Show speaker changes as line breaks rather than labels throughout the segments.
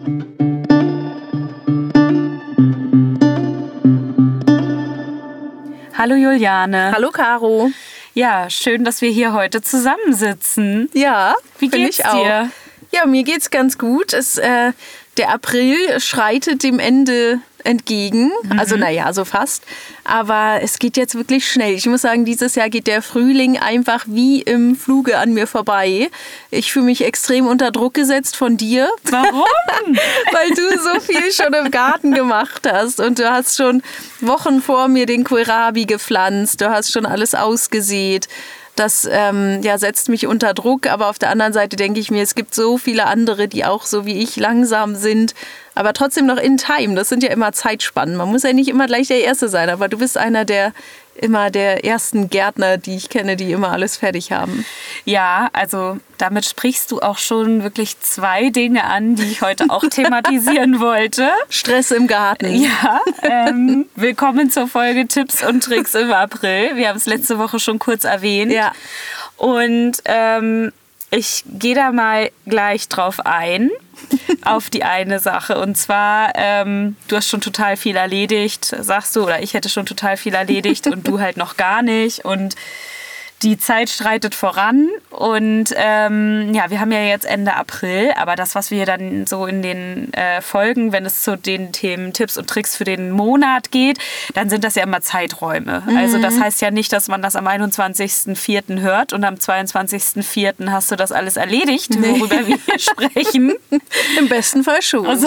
Hallo Juliane.
Hallo Caro.
Ja, schön, dass wir hier heute zusammensitzen.
Ja,
wie geht's dir?
Ja, mir geht's ganz gut. Der April schreitet dem Ende entgegen. Also naja, so fast. Aber es geht jetzt wirklich schnell. Ich muss sagen, dieses Jahr geht der Frühling einfach wie im Fluge an mir vorbei. Ich fühle mich extrem unter Druck gesetzt von dir.
Warum?
Weil du so viel schon im Garten gemacht hast. Und du hast schon Wochen vor mir den Kohlrabi gepflanzt. Du hast schon alles ausgesät. Das setzt mich unter Druck, aber auf der anderen Seite denke ich mir, es gibt so viele andere, die auch so wie ich langsam sind, aber trotzdem noch in time. Das sind ja immer Zeitspannen. Man muss ja nicht immer gleich der Erste sein, aber du bist einer der ersten Gärtner, die ich kenne, die immer alles fertig haben.
Ja, also damit sprichst du auch schon wirklich 2 Dinge an, die ich heute auch thematisieren wollte.
Stress im Garten.
Ja, willkommen zur Folge Tipps und Tricks im April. Wir haben es letzte Woche schon kurz erwähnt.
Ja.
Und ich gehe da mal gleich drauf ein, auf die eine Sache. Und zwar, du hast schon total viel erledigt, sagst du, oder ich hätte schon total viel erledigt und du halt noch gar nicht. Und die Zeit schreitet voran und wir haben ja jetzt Ende April, aber das, was wir dann so in den Folgen, wenn es zu den Themen Tipps und Tricks für den Monat geht, dann sind das ja immer Zeiträume. Also das heißt ja nicht, dass man das am 21.04. hört und am 22.04. hast du das alles erledigt, worüber wir hier sprechen.
Im besten Fall schon.
Also,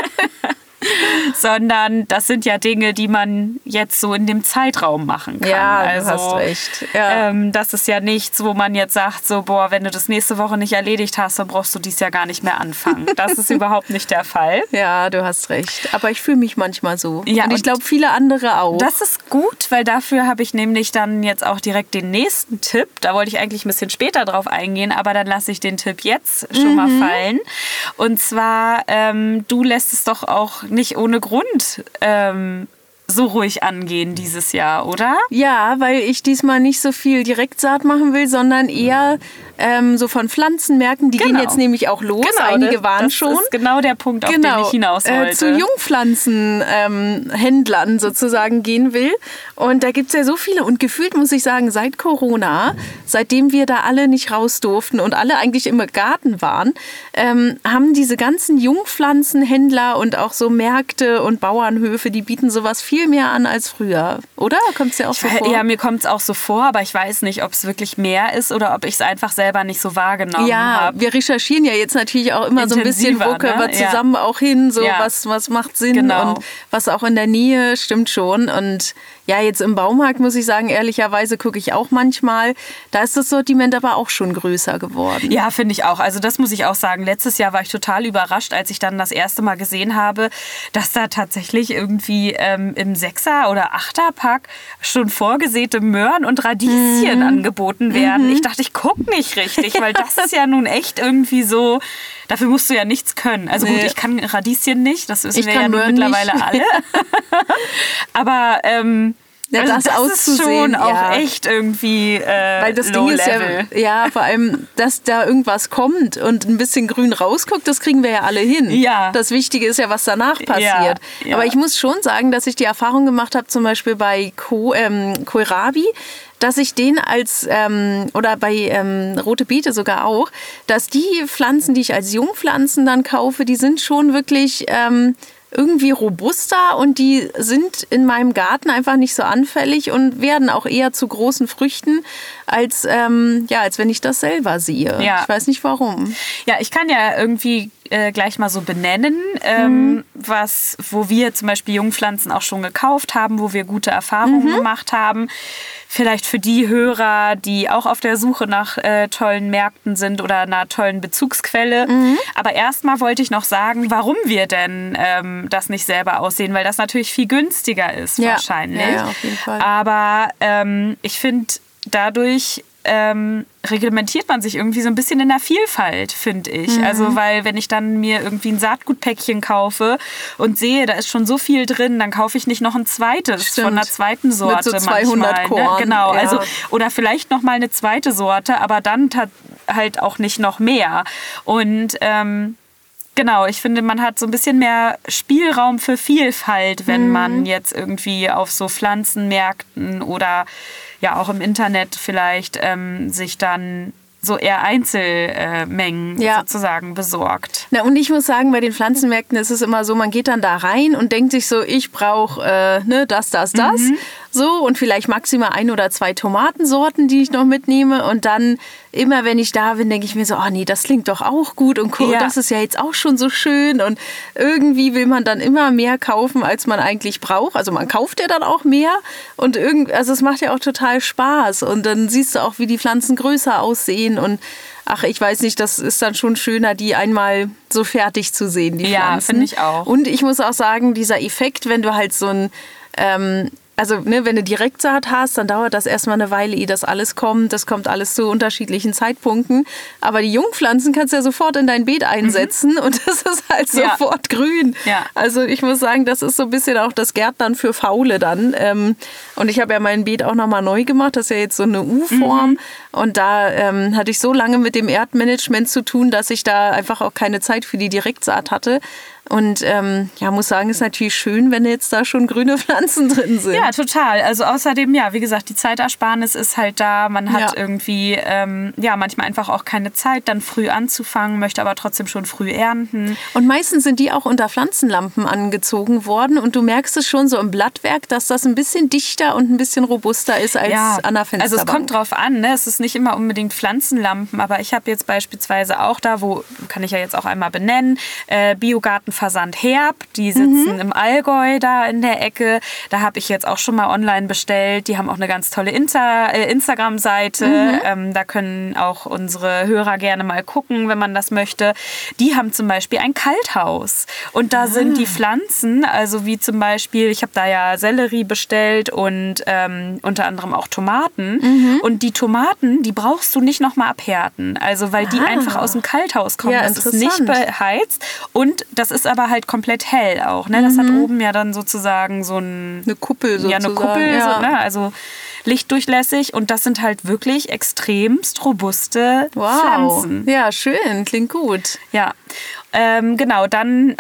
sondern das sind ja Dinge, die man jetzt so in dem Zeitraum machen kann.
Ja,
also,
du hast recht. Ja.
Das ist ja nichts, wo man jetzt sagt, so, boah, wenn du das nächste Woche nicht erledigt hast, dann brauchst du dies Jahr gar nicht mehr anfangen. Das ist überhaupt nicht der Fall.
Ja, du hast recht. Aber ich fühle mich manchmal so.
Ja,
und ich glaube, viele andere auch.
Das ist gut, weil dafür habe ich nämlich dann jetzt auch direkt den nächsten Tipp. Da wollte ich eigentlich ein bisschen später drauf eingehen, aber dann lasse ich den Tipp jetzt schon mal fallen. Und zwar, du lässt es doch auch nicht ohne Grund so ruhig angehen dieses Jahr, oder?
Ja, weil ich diesmal nicht so viel Direktsaat machen will, sondern eher so von Pflanzenmärkten. Die gehen jetzt nämlich auch los.
Genau,
einige waren schon.
Das ist genau der Punkt, auf den ich hinaus wollte.
Zu Jungpflanzenhändlern sozusagen gehen will. Und da gibt es ja so viele. Und gefühlt muss ich sagen, seit Corona, seitdem wir da alle nicht raus durften und alle eigentlich im Garten waren, haben diese ganzen Jungpflanzenhändler und auch so Märkte und Bauernhöfe, die bieten sowas viel mehr an als früher. Oder? Kommt es dir auch so vor?
Ja, mir kommt es auch so vor, aber ich weiß nicht, ob es wirklich mehr ist oder ob ich es einfach selber nicht so wahrgenommen habe.
Ja, wir recherchieren ja jetzt natürlich auch immer so ein bisschen, wo können wir zusammen auch hin, so was macht Sinn und was auch in der Nähe, stimmt schon. Und ja, jetzt im Baumarkt muss ich sagen, ehrlicherweise gucke ich auch manchmal, da ist das Sortiment aber auch schon größer geworden.
Ja, finde ich auch. Also das muss ich auch sagen. Letztes Jahr war ich total überrascht, als ich dann das erste Mal gesehen habe, dass da tatsächlich irgendwie im 6er- oder 8er-Pack schon vorgesäte Möhren und Radieschen angeboten werden. Ich dachte, ich gucke nicht richtig, weil das ist ja nun echt irgendwie so, dafür musst du ja nichts können. Also gut, ich kann Radieschen nicht, das wissen wir ja mittlerweile alle. Aber
ja,
also das
auszusehen,
ist schon auch echt irgendwie
weil das Ding ist ja, vor allem, dass da irgendwas kommt und ein bisschen grün rausguckt, das kriegen wir ja alle hin. Ja. Das Wichtige ist ja, was danach passiert. Ja. Aber ich muss schon sagen, dass ich die Erfahrung gemacht habe, zum Beispiel bei Kohlrabi, dass ich den oder bei Rote Beete sogar auch, dass die Pflanzen, die ich als Jungpflanzen dann kaufe, die sind schon wirklich irgendwie robuster und die sind in meinem Garten einfach nicht so anfällig und werden auch eher zu großen Früchten, als wenn ich das selber sehe. Ja. Ich weiß nicht warum.
Ja, ich kann ja irgendwie gleich mal so benennen, wo wir zum Beispiel Jungpflanzen auch schon gekauft haben, wo wir gute Erfahrungen gemacht haben. Vielleicht für die Hörer, die auch auf der Suche nach tollen Märkten sind oder einer tollen Bezugsquelle. Aber erstmal wollte ich noch sagen, warum wir denn das nicht selber aussehen, weil das natürlich viel günstiger ist wahrscheinlich.
Ja, auf jeden Fall.
Aber ich finde, dadurch reglementiert man sich irgendwie so ein bisschen in der Vielfalt, finde ich. Also, weil wenn ich dann mir irgendwie ein Saatgutpäckchen kaufe und sehe, da ist schon so viel drin, dann kaufe ich nicht noch ein zweites von einer zweiten Sorte.
Mit so 200 Korn.
Ne? Genau, also, oder vielleicht noch mal eine zweite Sorte, aber dann halt auch nicht noch mehr. Und Genau, ich finde, man hat so ein bisschen mehr Spielraum für Vielfalt, wenn man jetzt irgendwie auf so Pflanzenmärkten oder ja auch im Internet vielleicht sich dann so eher Einzelmengen sozusagen besorgt.
Na, und ich muss sagen, bei den Pflanzenmärkten ist es immer so, man geht dann da rein und denkt sich so, ich brauche das. So, und vielleicht maximal 1 oder 2 Tomatensorten, die ich noch mitnehme. Und dann, immer wenn ich da bin, denke ich mir so, nee, das klingt doch auch gut. Und das ist ja jetzt auch schon so schön. Und irgendwie will man dann immer mehr kaufen, als man eigentlich braucht. Also man kauft ja dann auch mehr. Und also es macht ja auch total Spaß. Und dann siehst du auch, wie die Pflanzen größer aussehen. Und ich weiß nicht, das ist dann schon schöner, die einmal so fertig zu sehen, die Pflanzen.
Ja, finde ich auch.
Und ich muss auch sagen, dieser Effekt, wenn du halt so ein wenn du Direktsaat hast, dann dauert das erstmal eine Weile, ehe das alles kommt. Das kommt alles zu unterschiedlichen Zeitpunkten. Aber die Jungpflanzen kannst du ja sofort in dein Beet einsetzen und das ist halt sofort grün. Ja. Also ich muss sagen, das ist so ein bisschen auch das Gärtnern für Faule dann. Und ich habe ja mein Beet auch nochmal neu gemacht. Das ist ja jetzt so eine U-Form. Und da hatte ich so lange mit dem Erdmanagement zu tun, dass ich da einfach auch keine Zeit für die Direktsaat hatte. Und muss sagen, ist natürlich schön, wenn jetzt da schon grüne Pflanzen drin sind.
Ja, total. Also außerdem, wie gesagt, die Zeitersparnis ist halt da. Man hat irgendwie, manchmal einfach auch keine Zeit, dann früh anzufangen, möchte aber trotzdem schon früh ernten.
Und meistens sind die auch unter Pflanzenlampen angezogen worden. Und du merkst es schon so im Blattwerk, dass das ein bisschen dichter und ein bisschen robuster ist als an der Fensterbank.
Also es kommt drauf an, ne? Es ist nicht immer unbedingt Pflanzenlampen, aber ich habe jetzt beispielsweise auch da, kann ich ja jetzt auch einmal benennen, Biogartenversand Herb, die sitzen im Allgäu da in der Ecke. Da habe ich jetzt auch schon mal online bestellt. Die haben auch eine ganz tolle Instagram-Seite. Da können auch unsere Hörer gerne mal gucken, wenn man das möchte. Die haben zum Beispiel ein Kalthaus. Und da sind die Pflanzen, also wie zum Beispiel, ich habe da ja Sellerie bestellt und unter anderem auch Tomaten. Und die Tomaten, die brauchst du nicht nochmal abhärten. Also weil die einfach aus dem Kalthaus kommen.
Ja,
das ist nicht beheizt. Und das ist aber halt komplett hell auch. Ne? Das hat oben ja dann sozusagen so
eine Kuppel sozusagen.
Ja, eine Kuppel, so, ne? Also lichtdurchlässig. Und das sind halt wirklich extremst robuste Pflanzen.
Ja, schön. Klingt gut.
Ja. Genau, dann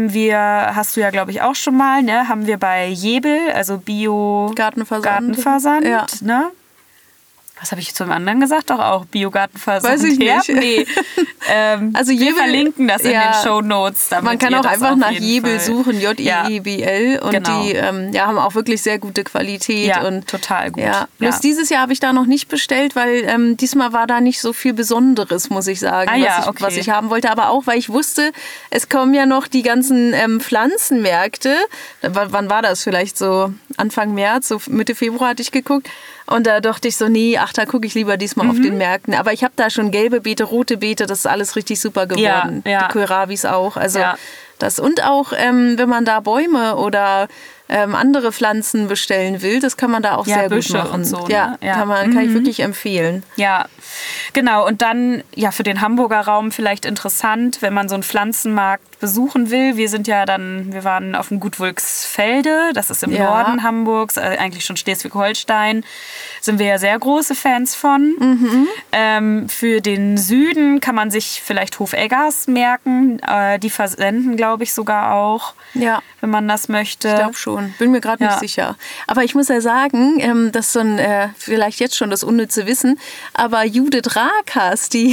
hast du ja glaube ich auch schon mal, ne, haben wir bei Jebel, also Bio-Gartenversand, ne? Was habe ich zu dem anderen gesagt? Doch auch Biogartenversand.
Weiß ich nicht.
Nee. Also wir verlinken das in den Shownotes.
Man kann auch einfach nach Jebel suchen, J-E-E-B-L. Und die haben auch wirklich sehr gute Qualität.
Ja,
und
total gut.
Ja. Bloß dieses Jahr habe ich da noch nicht bestellt, weil diesmal war da nicht so viel Besonderes, muss ich sagen, was ich haben wollte. Aber auch, weil ich wusste, es kommen ja noch die ganzen Pflanzenmärkte. Wann war das? Vielleicht so Anfang März, so Mitte Februar hatte ich geguckt. Und da dachte ich so, da gucke ich lieber diesmal auf den Märkten. Aber ich habe da schon gelbe Beete, rote Beete, das ist alles richtig super geworden. Ja. Die Kohlravis auch. Also das. Und auch, wenn man da Bäume oder andere Pflanzen bestellen will, das kann man da auch sehr
Büsche
gut machen.
Und so,
ne? Kann ich wirklich empfehlen.
Ja, genau. Und dann für den Hamburger Raum vielleicht interessant, wenn man so einen Pflanzenmarkt besuchen will. Wir waren auf dem Gut Wulksfelde, das ist im Norden Hamburgs, eigentlich schon Schleswig-Holstein, sind wir ja sehr große Fans von. Für den Süden kann man sich vielleicht Hofeggers merken. Die versenden, glaube ich, sogar auch, wenn man das möchte.
Ich glaube schon. Bin mir gerade nicht sicher. Aber ich muss ja sagen, das ist so vielleicht jetzt schon das unnütze Wissen, aber Judith Rakers, die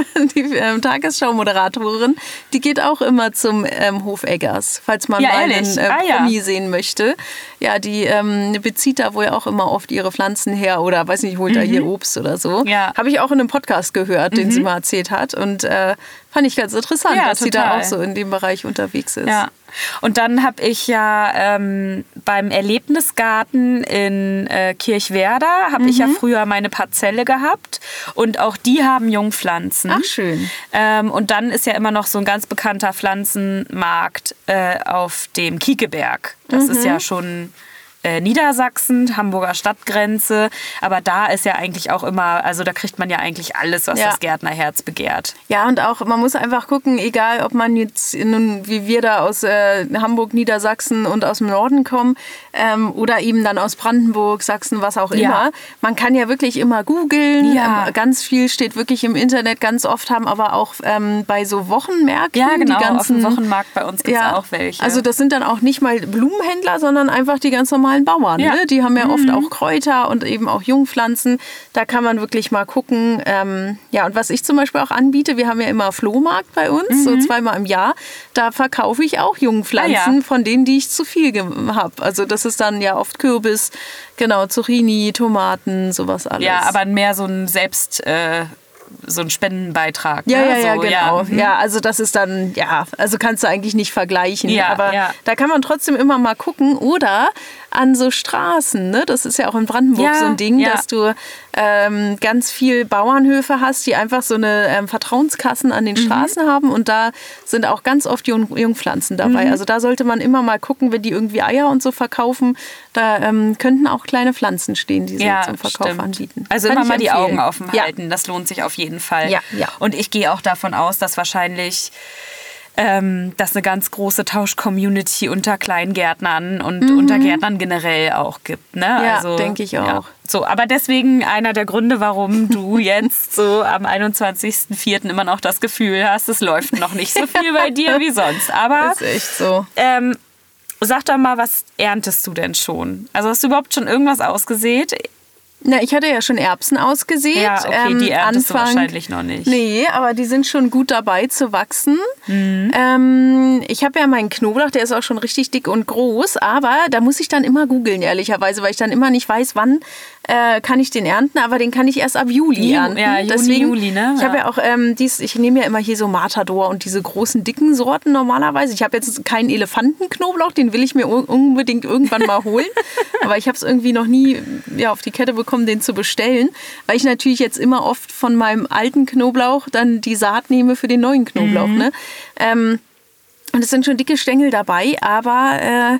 Tagesschau-Moderatorin, die geht auch immer zum Hofeggers, falls man mal einen Promi sehen möchte. Ja, die bezieht da wohl auch immer oft ihre Pflanzen her oder, weiß nicht, holt da ihr Obst oder so. Ja. Habe ich auch in einem Podcast gehört, den sie mal erzählt hat. Und fand ich ganz interessant, dass sie da auch so in dem Bereich unterwegs ist.
Ja. Und dann habe ich beim Erlebnisgarten in Kirchwerder, habe ich ja früher meine Parzelle gehabt. Und auch die haben Jungpflanzen.
Ach, schön.
Und dann ist ja immer noch so ein ganz bekannter Pflanzenmarkt auf dem Kiekeberg. Das ist ja schon Niedersachsen, Hamburger Stadtgrenze. Aber da ist ja eigentlich auch immer, also da kriegt man ja eigentlich alles, was das Gärtnerherz begehrt.
Ja, und auch, man muss einfach gucken, egal ob man jetzt, wie wir da aus Hamburg, Niedersachsen und aus dem Norden kommen oder eben dann aus Brandenburg, Sachsen, was auch immer. Man kann ja wirklich immer googeln. Ja. Ganz viel steht wirklich im Internet. Ganz oft haben aber auch bei so Wochenmärkten.
Ja, genau, die ganzen, auf dem Wochenmarkt bei uns gibt es auch welche.
Also das sind dann auch nicht mal Blumenhändler, sondern einfach die ganz normalen Bauern. Ja. Ne? Die haben ja oft auch Kräuter und eben auch Jungpflanzen. Da kann man wirklich mal gucken. Ja, und was ich zum Beispiel auch anbiete, wir haben ja immer Flohmarkt bei uns, so 2-mal im Jahr. Da verkaufe ich auch Jungpflanzen von denen, die ich zu viel habe. Also das ist dann ja oft Kürbis, genau, Zucchini, Tomaten, sowas alles.
Ja, aber mehr so ein so ein Spendenbeitrag.
Ja, ne? Ja, genau. Ja, also das ist dann, also kannst du eigentlich nicht vergleichen. Ja, aber da kann man trotzdem immer mal gucken. Oder an so Straßen, ne? Das ist ja auch in Brandenburg so ein Ding, dass du ganz viel Bauernhöfe hast, die einfach so eine Vertrauenskassen an den Straßen haben. Und da sind auch ganz oft Jungpflanzen dabei. Also da sollte man immer mal gucken, wenn die irgendwie Eier und so verkaufen. Da könnten auch kleine Pflanzen stehen, die sie zum Verkauf anbieten.
Also immer mal die Augen offen halten. Das lohnt sich auf jeden Fall. Ja. Und ich gehe auch davon aus, dass wahrscheinlich dass eine ganz große Tausch-Community unter Kleingärtnern und unter Gärtnern generell auch gibt. Ne?
Ja, also, denke ich auch.
Ja. So, aber deswegen einer der Gründe, warum du jetzt so am 21.04. immer noch das Gefühl hast, es läuft noch nicht so viel bei dir wie sonst. Aber
ist echt so.
Sag doch mal, was erntest du denn schon? Also hast du überhaupt schon irgendwas ausgesät?
Na, ich hatte ja schon Erbsen ausgesät.
Ja, okay, die erntest du wahrscheinlich noch nicht.
Nee, aber die sind schon gut dabei zu wachsen. Ich habe ja meinen Knoblauch, der ist auch schon richtig dick und groß, aber da muss ich dann immer googeln, ehrlicherweise, weil ich dann immer nicht weiß, wann kann ich den ernten, aber den kann ich erst ab Juli ernten. Ja,
Juli, ne?
Ich habe ja auch ich nehme ja immer hier so Matador und diese großen, dicken Sorten normalerweise. Ich habe jetzt keinen Elefantenknoblauch, den will ich mir unbedingt irgendwann mal holen. Aber ich habe es irgendwie noch nie auf die Kette bekommen, den zu bestellen, weil ich natürlich jetzt immer oft von meinem alten Knoblauch dann die Saat nehme für den neuen Knoblauch. Ne? Und es sind schon dicke Stängel dabei, aber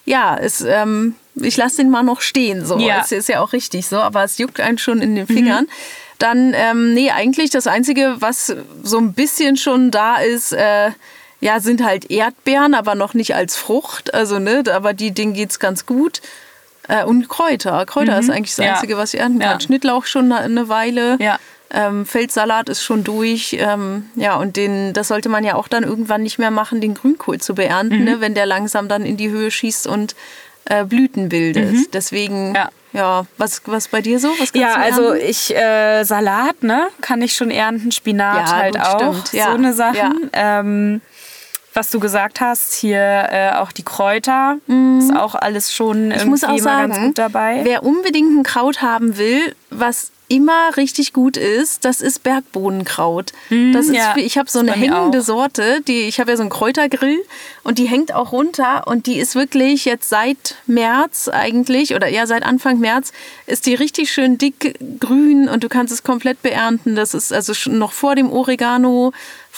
ich lasse den mal noch stehen. So. Das ist ja auch richtig so, aber es juckt einen schon in den Fingern. Dann, eigentlich das Einzige, was so ein bisschen schon da ist, sind halt Erdbeeren, aber noch nicht als Frucht. Also, ne, aber denen geht's ganz gut. Und Kräuter. Kräuter ist eigentlich das Einzige, was ich ernten kann. Schnittlauch schon eine Weile. Ja. Feldsalat ist schon durch. Und das sollte man ja auch dann irgendwann nicht mehr machen, den Grünkohl zu beernten, ne, wenn der langsam dann in die Höhe schießt und Blüten bildet. Deswegen, was bei dir so? Was kannst du
also ich, Salat, ne, kann ich schon ernten, Spinat halt auch, stimmt. So eine Sachen. Ja. Was du gesagt hast, hier auch die Kräuter, ist auch alles schon irgendwie mal ganz gut dabei.
Wer unbedingt ein Kraut haben will, was immer richtig gut ist, das ist Bergbohnenkraut. Ich habe so eine hängende Sorte, ich habe ja so einen Kräutergrill und die hängt auch runter und die ist wirklich jetzt seit März eigentlich, seit Anfang März, ist die richtig schön dick grün und du kannst es komplett beernten. Das ist also schon noch vor dem Oregano,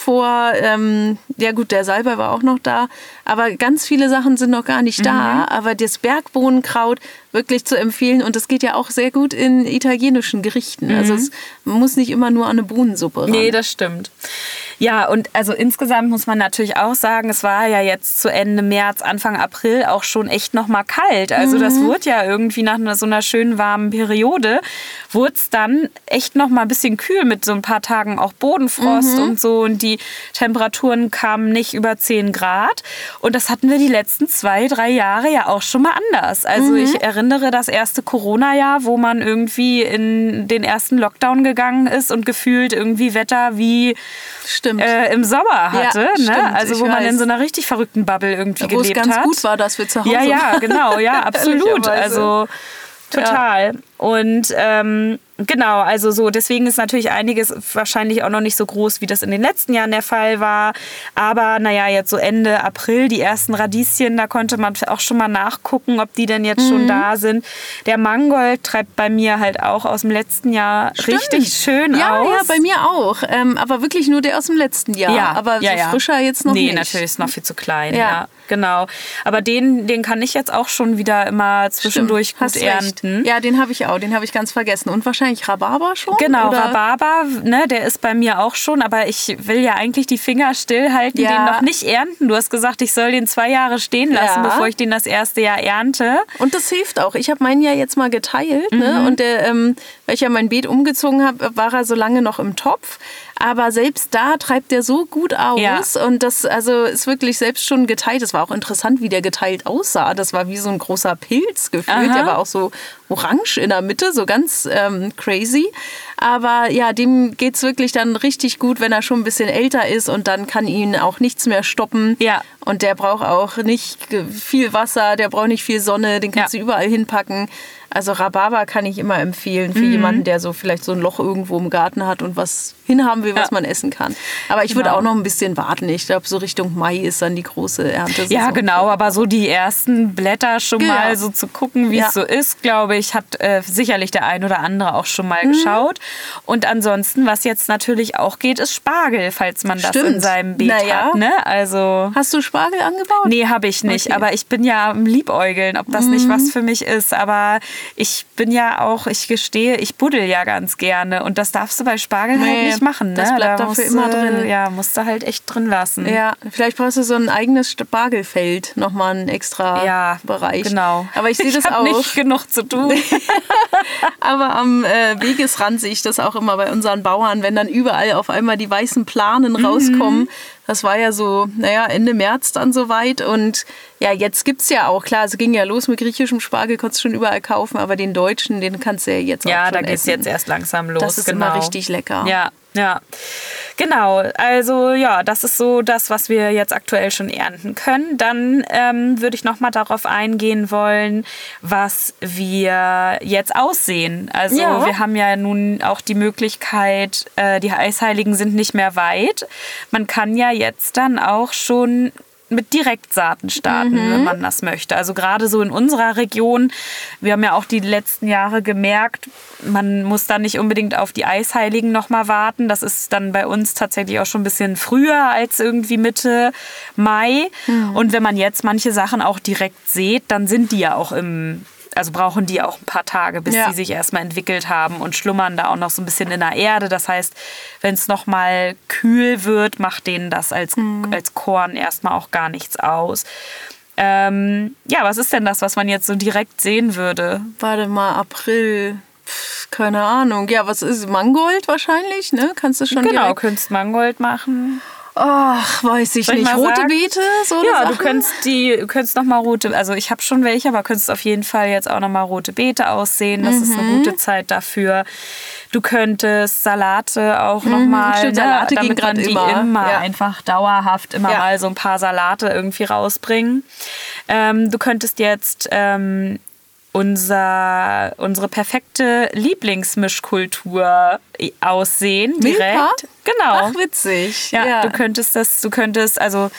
der Salbei war auch noch da, aber ganz viele Sachen sind noch gar nicht da, aber das Bergbohnenkraut wirklich zu empfehlen und das geht ja auch sehr gut in italienischen Gerichten. Also man muss nicht immer nur an eine Bohnensuppe ran.
Nee, das stimmt. Ja, und also insgesamt muss man natürlich auch sagen, es war ja jetzt zu Ende März, Anfang April auch schon echt noch mal kalt. Also das wurde ja irgendwie nach so einer schönen warmen Periode, wurde es dann echt noch mal ein bisschen kühl mit so ein paar Tagen auch Bodenfrost und so. Und die Temperaturen kamen nicht über 10 Grad. Und das hatten wir die letzten 2-3 Jahre ja auch schon mal anders. Also ich erinnere das erste Corona-Jahr, wo man irgendwie in den ersten Lockdown gegangen ist und gefühlt irgendwie Wetter wie im Sommer hatte. Ja, ne? Also wo man in so einer richtig verrückten Bubble irgendwie gelebt hat.
Wo es ganz gut war, dass wir zu Hause
waren. Ja, genau, ja, absolut. Also total. Und genau, also so, deswegen ist natürlich einiges wahrscheinlich auch noch nicht so groß, wie das in den letzten Jahren der Fall war. Aber naja, jetzt so Ende April, die ersten Radieschen, da konnte man auch schon mal nachgucken, ob die denn jetzt schon da sind. Der Mangold treibt bei mir halt auch aus dem letzten Jahr richtig schön aus.
Ja, bei mir auch. Aber wirklich nur der aus dem letzten Jahr. Ja, aber so frischer jetzt noch nicht.
Nee, natürlich ist noch viel zu klein. Ja, genau. Aber den kann ich jetzt auch schon wieder immer zwischendurch gut ernten.
Ja, den habe ich auch. Den habe ich ganz vergessen. Und wahrscheinlich Rhabarber schon?
Genau,
oder?
Rhabarber, ne, der ist bei mir auch schon, aber ich will ja eigentlich die Finger stillhalten, den noch nicht ernten. Du hast gesagt, ich soll den 2 Jahre stehen lassen, bevor ich den das erste Jahr ernte.
Und das hilft auch. Ich habe meinen ja jetzt mal geteilt, ne? Und weil ich ja mein Beet umgezogen habe, war er so lange noch im Topf. Aber selbst da treibt der so gut aus. Ja. Und das ist wirklich selbst schon geteilt. Es war auch interessant, wie der geteilt aussah. Das war wie so ein großer Pilz gefühlt. Der war auch so orange in der Mitte, so ganz crazy. Aber ja, dem geht es wirklich dann richtig gut, wenn er schon ein bisschen älter ist. Und dann kann ihn auch nichts mehr stoppen. Ja. Und der braucht auch nicht viel Wasser, der braucht nicht viel Sonne. Den kannst du überall hinpacken. Also Rhabarber kann ich immer empfehlen für jemanden, der so vielleicht so ein Loch irgendwo im Garten hat und was hinhaben will, was man essen kann. Aber ich würde auch noch ein bisschen warten. Ich glaube, so Richtung Mai ist dann die große Ernte.
Ja, genau. Aber so die ersten Blätter schon mal so zu gucken, wie es so ist, glaube ich, hat sicherlich der ein oder andere auch schon mal geschaut. Und ansonsten, was jetzt natürlich auch geht, ist Spargel, falls man das in seinem Beet hat. Ne? Also,
hast du Spargel angebaut?
Nee, habe ich nicht. Okay. Aber ich bin ja am Liebäugeln, ob das nicht was für mich ist. Aber ich bin ja auch, ich gestehe, ich buddel ja ganz gerne. Und das darfst du bei Spargel halt nicht machen. Ne?
Das bleibt dafür immer drin.
Ja, musst du halt echt drin lassen.
Ja, vielleicht brauchst du so ein eigenes Spargelfeld, nochmal einen extra Bereich.
Genau.
Aber ich sehe das auch.
Nicht genug zu tun.
Aber am Wegesrand sehe ich das auch immer bei unseren Bauern, wenn dann überall auf einmal die weißen Planen rauskommen. Das war ja so, Ende März dann soweit. Und ja, jetzt gibt es ja auch, klar, es ging ja los mit griechischem Spargel, konntest du schon überall kaufen, aber den deutschen, den kannst du ja jetzt auch schon essen.
Ja, da geht es jetzt erst langsam los.
Das ist immer richtig lecker.
Ja. Genau, also ja, das ist so das, was wir jetzt aktuell schon ernten können. Dann würde ich noch mal darauf eingehen wollen, was wir jetzt aussehen. Also wir haben ja nun auch die Möglichkeit, die Eisheiligen sind nicht mehr weit. Man kann ja jetzt dann auch schon mit Direktsaaten starten, wenn man das möchte. Also gerade so in unserer Region, wir haben ja auch die letzten Jahre gemerkt, man muss da nicht unbedingt auf die Eisheiligen noch mal warten. Das ist dann bei uns tatsächlich auch schon ein bisschen früher als irgendwie Mitte Mai. Und wenn man jetzt manche Sachen auch direkt sät, dann sind die ja auch also brauchen die auch ein paar Tage, bis die sich erstmal entwickelt haben und schlummern da auch noch so ein bisschen in der Erde. Das heißt, wenn es noch mal kühl wird, macht denen das als Korn erstmal auch gar nichts aus. Was ist denn das, was man jetzt so direkt sehen würde?
Warte mal, April, keine Ahnung. Ja, was ist Mangold wahrscheinlich, ne? Kannst du schon
Genau, könntest Mangold machen.
Ach, weiß ich nicht. Rote Beete? So
ja, du könntest noch mal rote, also ich habe schon welche, aber könntest auf jeden Fall jetzt auch noch mal rote Beete aussehen. Das ist eine gute Zeit dafür. Du könntest Salate auch noch mal,
Salate
damit man die immer einfach dauerhaft immer mal so ein paar Salate irgendwie rausbringen. Du könntest jetzt unsere perfekte Lieblingsmischkultur aussehen. Direkt.
Milka?
Genau.
Ach, witzig.
Ja, du könntest also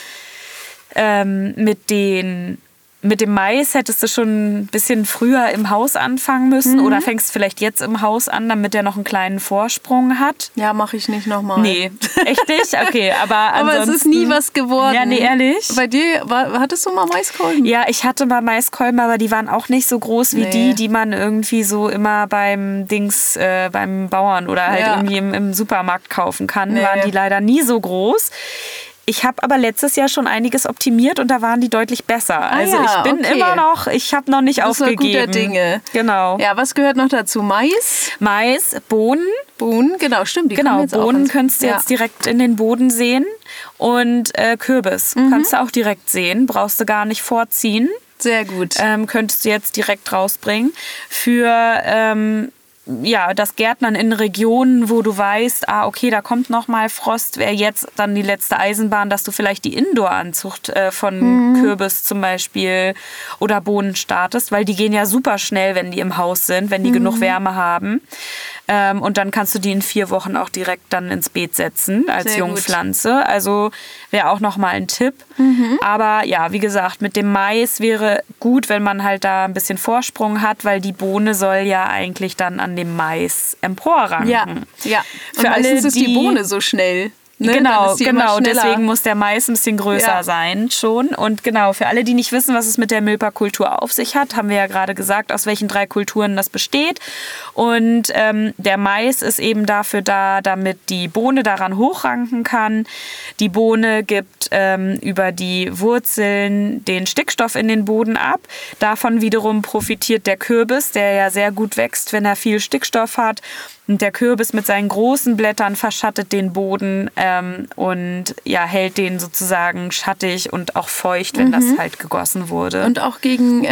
mit dem Mais hättest du schon ein bisschen früher im Haus anfangen müssen oder fängst vielleicht jetzt im Haus an, damit der noch einen kleinen Vorsprung hat.
Ja, mache ich nicht nochmal.
Nee, echt nicht? Okay, aber
es ist nie was geworden.
Ja, nee, ehrlich.
Bei dir, hattest du mal Maiskolben?
Ja, ich hatte mal Maiskolben, aber die waren auch nicht so groß wie die man irgendwie so immer beim Bauern oder halt irgendwie im Supermarkt kaufen kann. Nee. Waren die leider nie so groß. Ich habe aber letztes Jahr schon einiges optimiert und da waren die deutlich besser. Also ich bin immer noch, ich habe noch nicht aufgegeben.
Guter Dinge.
Genau.
Ja, was gehört noch dazu? Mais,
Bohnen.
Bohnen, genau, stimmt.
Bohnen könntest du jetzt direkt in den Boden sehen. Und Kürbis kannst du auch direkt sehen, brauchst du gar nicht vorziehen.
Sehr gut.
Könntest du jetzt direkt rausbringen. Für das Gärtnern in Regionen, wo du weißt, okay, da kommt noch mal Frost, wäre jetzt dann die letzte Eisenbahn, dass du vielleicht die Indoor-Anzucht von Kürbis zum Beispiel oder Bohnen startest, weil die gehen ja super schnell, wenn die im Haus sind, wenn die genug Wärme haben. Und dann kannst du die in 4 Wochen auch direkt dann ins Beet setzen als Jungpflanze. Also wäre auch nochmal ein Tipp. Aber ja, wie gesagt, mit dem Mais wäre gut, wenn man halt da ein bisschen Vorsprung hat, weil die Bohne soll ja eigentlich dann an dem Mais emporranken.
Ja. Und für alle, ist die Bohne so schnell. Ne?
Genau, deswegen muss der Mais ein bisschen größer sein schon. Und genau, für alle, die nicht wissen, was es mit der Milperkultur auf sich hat, haben wir ja gerade gesagt, aus welchen 3 Kulturen das besteht. Und der Mais ist eben dafür da, damit die Bohne daran hochranken kann. Die Bohne gibt über die Wurzeln den Stickstoff in den Boden ab. Davon wiederum profitiert der Kürbis, der ja sehr gut wächst, wenn er viel Stickstoff hat. Und der Kürbis mit seinen großen Blättern verschattet den Boden und hält den sozusagen schattig und auch feucht, wenn das halt gegossen wurde.
Und auch gegen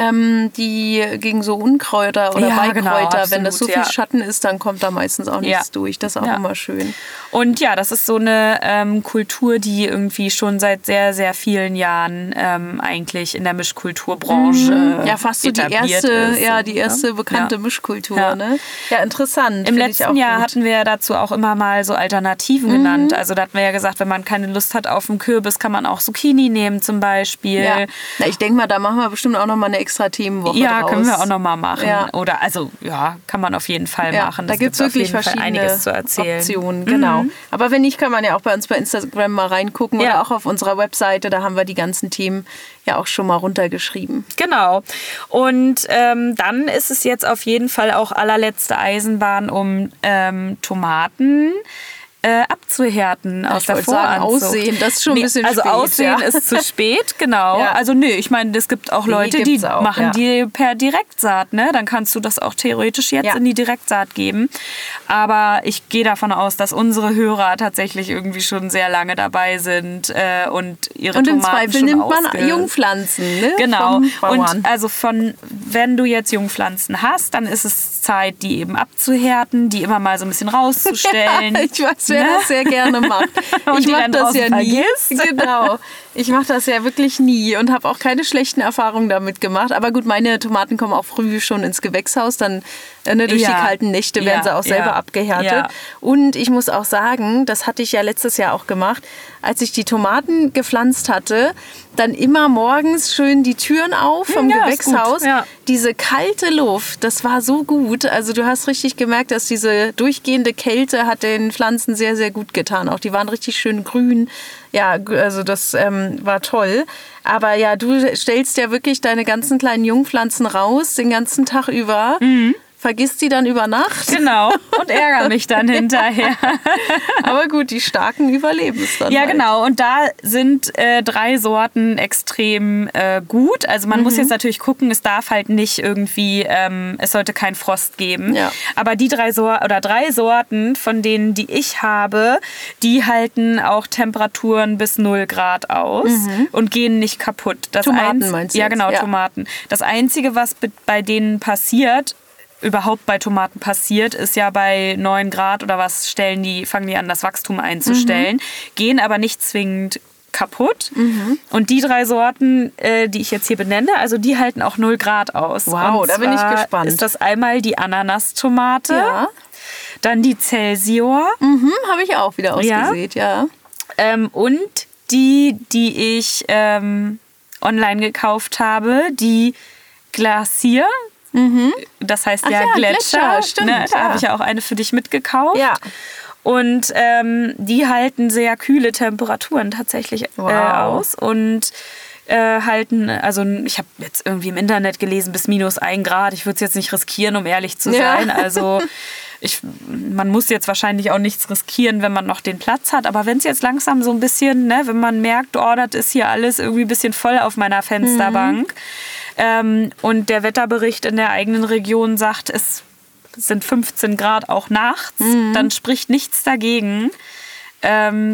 so Unkräuter oder Beikräuter, genau, absolut, wenn das so viel Schatten ist, dann kommt da meistens auch nichts durch. Das ist auch immer schön.
Und ja, das ist so eine Kultur, die irgendwie schon seit sehr, sehr vielen Jahren eigentlich in der Mischkulturbranche
fast so die erste bekannte Mischkultur. Ne? Ja, interessant.
Im letzten Jahr hatten wir dazu auch immer mal so Alternativen genannt. Also da hatten wir ja gesagt, wenn man keine Lust hat auf einen Kürbis, kann man auch Zucchini nehmen zum Beispiel.
Ja. Na, ich denke mal, da machen wir bestimmt auch noch mal eine extra Themenwoche draus.
Können wir auch noch mal machen. Ja. Oder kann man auf jeden Fall machen.
Da gibt es wirklich verschiedene Optionen. Genau. Aber wenn nicht, kann man ja auch bei uns bei Instagram mal reingucken oder auch auf unserer Webseite. Da haben wir die ganzen Themen ja auch schon mal runtergeschrieben.
Genau. Und dann ist es jetzt auf jeden Fall auch allerletzte Eisenbahn, um Tomaten abzuhärten aus der Voranzucht.
Aussehen, das ist schon ein bisschen spät.
Also Aussehen ist zu spät, genau. Ja. Also ich meine, es gibt auch Leute, die machen die per Direktsaat. Ne? Dann kannst du das auch theoretisch jetzt in die Direktsaat geben. Aber ich gehe davon aus, dass unsere Hörer tatsächlich irgendwie schon sehr lange dabei sind und ihre Tomaten schon
Und im Zweifel nimmt man Jungpflanzen, ne?
Genau. Und also wenn du jetzt Jungpflanzen hast, dann ist es Zeit, die eben abzuhärten, die immer mal so ein bisschen rauszustellen.
Ich weiß, wer das sehr gerne macht. Ich mache das ja nie. Genau. Ich mache das ja wirklich nie und habe auch keine schlechten Erfahrungen damit gemacht. Aber gut, meine Tomaten kommen auch früh schon ins Gewächshaus. Dann durch die kalten Nächte werden sie auch selber abgehärtet. Ja. Und ich muss auch sagen, das hatte ich ja letztes Jahr auch gemacht, als ich die Tomaten gepflanzt hatte, dann immer morgens schön die Türen auf vom Gewächshaus. Ja. Diese kalte Luft, das war so gut. Also du hast richtig gemerkt, dass diese durchgehende Kälte hat den Pflanzen sehr, sehr gut getan. Auch die waren richtig schön grün. Ja, also das war toll. Aber ja, du stellst ja wirklich deine ganzen kleinen Jungpflanzen raus, den ganzen Tag über. Vergisst sie dann über Nacht.
Genau, und ärgere mich dann hinterher.
Aber gut, die Starken überleben es dann.
Ja, genau. Und da sind 3 Sorten extrem gut. Also man muss jetzt natürlich gucken, es darf halt nicht irgendwie, es sollte keinen Frost geben. Ja. Aber die 3 Sorten, von denen, die ich habe, die halten auch Temperaturen bis 0 Grad aus und gehen nicht kaputt.
Tomaten meinst du?
Ja, genau, Tomaten. Das Einzige, was bei denen passiert, überhaupt bei Tomaten passiert, ist ja bei 9 Grad oder was fangen die an, das Wachstum einzustellen, gehen aber nicht zwingend kaputt. Und die 3 Sorten, die ich jetzt hier benenne, also die halten auch 0 Grad aus.
Wow, da bin ich gespannt.
Ist das einmal die Ananas-Tomate, dann die Celsior.
Habe ich auch wieder ausgesät, ja.
Und die ich online gekauft habe, die Glacier. Das heißt Gletscher.
Stimmt,
Da habe ich ja auch eine für dich mitgekauft.
Ja.
Und die halten sehr kühle Temperaturen tatsächlich aus und halten, also ich habe jetzt irgendwie im Internet gelesen, bis -1 Grad. Ich würde es jetzt nicht riskieren, um ehrlich zu sein. Also man muss jetzt wahrscheinlich auch nichts riskieren, wenn man noch den Platz hat. Aber wenn es jetzt langsam so ein bisschen, ne, wenn man merkt, das ist hier alles irgendwie ein bisschen voll auf meiner Fensterbank, und der Wetterbericht in der eigenen Region sagt, es sind 15 Grad auch nachts, dann spricht nichts dagegen,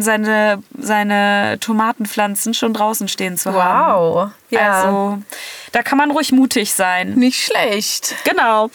seine Tomatenpflanzen schon draußen stehen zu haben.
Wow. Ja.
Also Da kann man ruhig mutig sein.
Nicht schlecht.
Genau.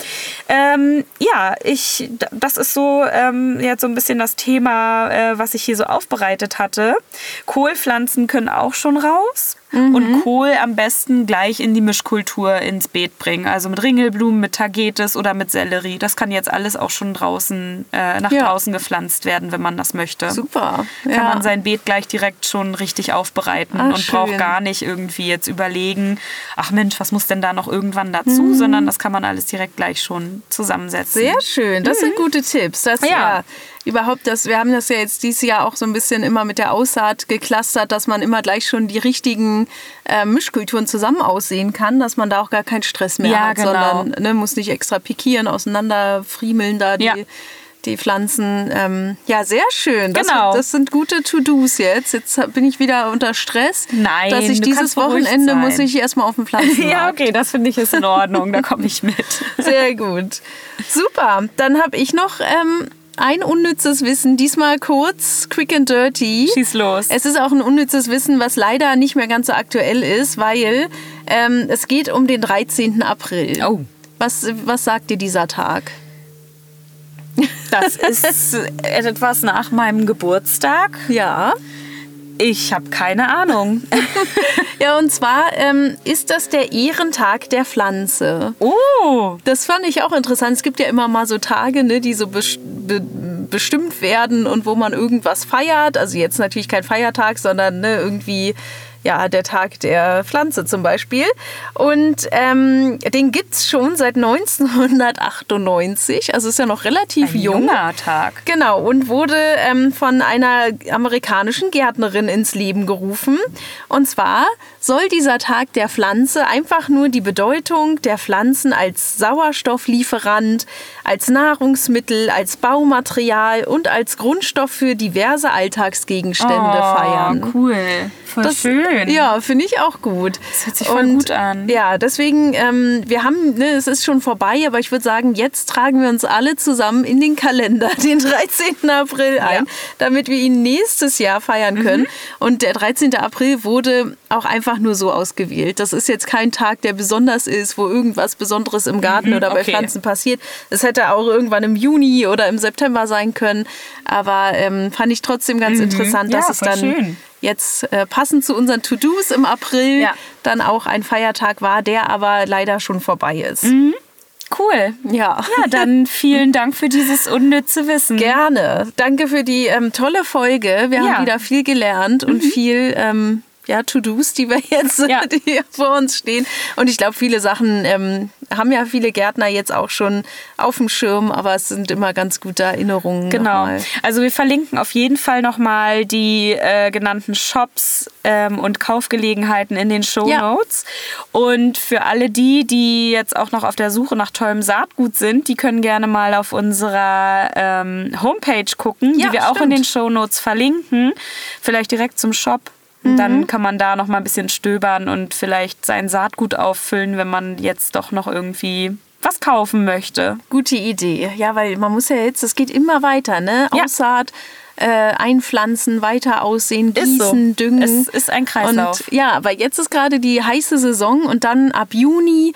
Das ist so jetzt so ein bisschen das Thema, was ich hier so aufbereitet hatte. Kohlpflanzen können auch schon raus. Und Kohl am besten gleich in die Mischkultur ins Beet bringen. Also mit Ringelblumen, mit Tagetes oder mit Sellerie. Das kann jetzt alles auch schon draußen nach draußen gepflanzt werden, wenn man das möchte.
Super.
Kann man sein Beet gleich direkt schon richtig aufbereiten und braucht gar nicht irgendwie jetzt überlegen, ach Mensch, was muss denn da noch irgendwann dazu, sondern das kann man alles direkt gleich schon zusammensetzen.
Sehr schön. Das sind gute Tipps. Wir haben das ja jetzt dieses Jahr auch so ein bisschen immer mit der Aussaat geklustert, dass man immer gleich schon die richtigen Mischkulturen zusammen aussehen kann, dass man da auch gar keinen Stress mehr hat, sondern muss nicht extra pikieren, auseinander friemeln da die Pflanzen. Sehr schön. Das sind gute To-Dos jetzt. Jetzt bin ich wieder unter Stress.
Nein,
dass ich dieses Wochenende muss ich erstmal auf den Pflanzenmarkt.
Ja, okay, das finde ich ist in Ordnung. Da komme ich mit.
Sehr gut. Super. Dann habe ich noch ein unnützes Wissen, diesmal kurz, quick and dirty.
Schieß los.
Es ist auch ein unnützes Wissen, was leider nicht mehr ganz so aktuell ist, weil es geht um den 13. April.
Oh.
Was sagt dir dieser Tag?
Das ist etwas nach meinem Geburtstag.
Ja.
Ich habe keine Ahnung.
Ja, und zwar ist das der Ehrentag der Pflanze.
Oh!
Das fand ich auch interessant. Es gibt ja immer mal so Tage, ne, die so bestimmt werden und wo man irgendwas feiert. Also jetzt natürlich kein Feiertag, sondern irgendwie der Tag der Pflanze zum Beispiel. Und den gibt es schon seit 1998. Also ist ja noch relativ jung.
Ein junger Tag.
Genau, und wurde von einer amerikanischen Gärtnerin ins Leben gerufen. Und zwar soll dieser Tag der Pflanze einfach nur die Bedeutung der Pflanzen als Sauerstofflieferant, als Nahrungsmittel, als Baumaterial und als Grundstoff für diverse Alltagsgegenstände feiern.
Cool. Voll schön.
Ja, finde ich auch gut.
Das hört sich voll gut an.
Ja, deswegen, wir haben, es ist schon vorbei, aber ich würde sagen, jetzt tragen wir uns alle zusammen in den Kalender, den 13. April ein, damit wir ihn nächstes Jahr feiern können. Und der 13. April wurde auch einfach nur so ausgewählt. Das ist jetzt kein Tag, der besonders ist, wo irgendwas Besonderes im Garten oder bei Pflanzen passiert. Es hätte auch irgendwann im Juni oder im September sein können. Aber fand ich trotzdem ganz interessant, dass es dann jetzt passend zu unseren To-Dos im April dann auch ein Feiertag war, der aber leider schon vorbei ist.
Mhm. Cool.
Ja,
dann vielen Dank für dieses unnütze Wissen.
Gerne. Danke für die tolle Folge. Wir haben wieder viel gelernt und viel To-Dos, die wir jetzt die vor uns stehen. Und ich glaube, viele Sachen haben ja viele Gärtner jetzt auch schon auf dem Schirm, aber es sind immer ganz gute Erinnerungen.
Genau. Also wir verlinken auf jeden Fall nochmal die genannten Shops und Kaufgelegenheiten in den Shownotes. Und für alle die jetzt auch noch auf der Suche nach tollem Saatgut sind, die können gerne mal auf unserer Homepage gucken, die wir auch in den Shownotes verlinken. Vielleicht direkt zum Shop. Und dann kann man da noch mal ein bisschen stöbern und vielleicht sein Saatgut auffüllen, wenn man jetzt doch noch irgendwie was kaufen möchte.
Gute Idee. Ja, weil man muss ja jetzt, es geht immer weiter, ne? Aussaat, einpflanzen, weiter aussehen, gießen, düngen.
Es ist ein Kreislauf.
Und aber jetzt ist gerade die heiße Saison und dann ab Juli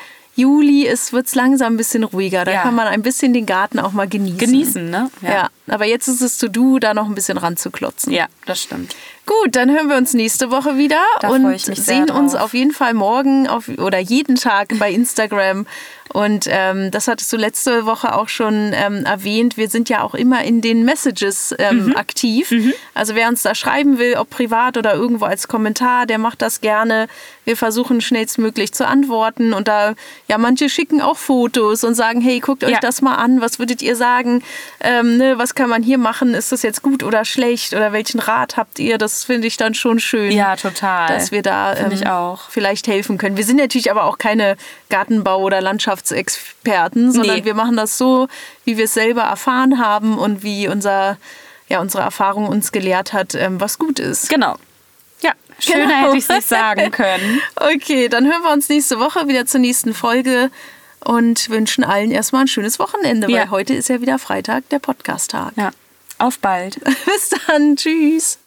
wird es langsam ein bisschen ruhiger. Da kann man ein bisschen den Garten auch mal genießen.
Genießen, ne?
Ja. Aber jetzt ist es To-Do, da noch ein bisschen ranzuklotzen.
Ja, das stimmt.
Gut, dann hören wir uns nächste Woche wieder und sehen uns auf jeden Fall morgen oder jeden Tag bei Instagram. Und das hattest du letzte Woche auch schon erwähnt. Wir sind ja auch immer in den Messages aktiv. Also wer uns da schreiben will, ob privat oder irgendwo als Kommentar, der macht das gerne. Wir versuchen schnellstmöglich zu antworten. Und da, manche schicken auch Fotos und sagen, hey, guckt euch das mal an. Was würdet ihr sagen? Was kann man hier machen? Ist das jetzt gut oder schlecht? Oder welchen Rat habt ihr? Das finde ich dann schon schön.
Ja, total.
Dass wir da
ich auch.
vielleicht helfen können. Wir sind natürlich aber auch keine Gartenbau- oder Landschaftsexperten, sondern wir machen das so, wie wir es selber erfahren haben und wie unsere Erfahrung uns gelehrt hat, was gut ist.
Genau. Ja, schöner hätte ich es nicht sagen können.
Okay, dann hören wir uns nächste Woche wieder zur nächsten Folge und wünschen allen erstmal ein schönes Wochenende, weil heute ist ja wieder Freitag, der Podcast-Tag.
Ja, auf bald.
Bis dann, tschüss.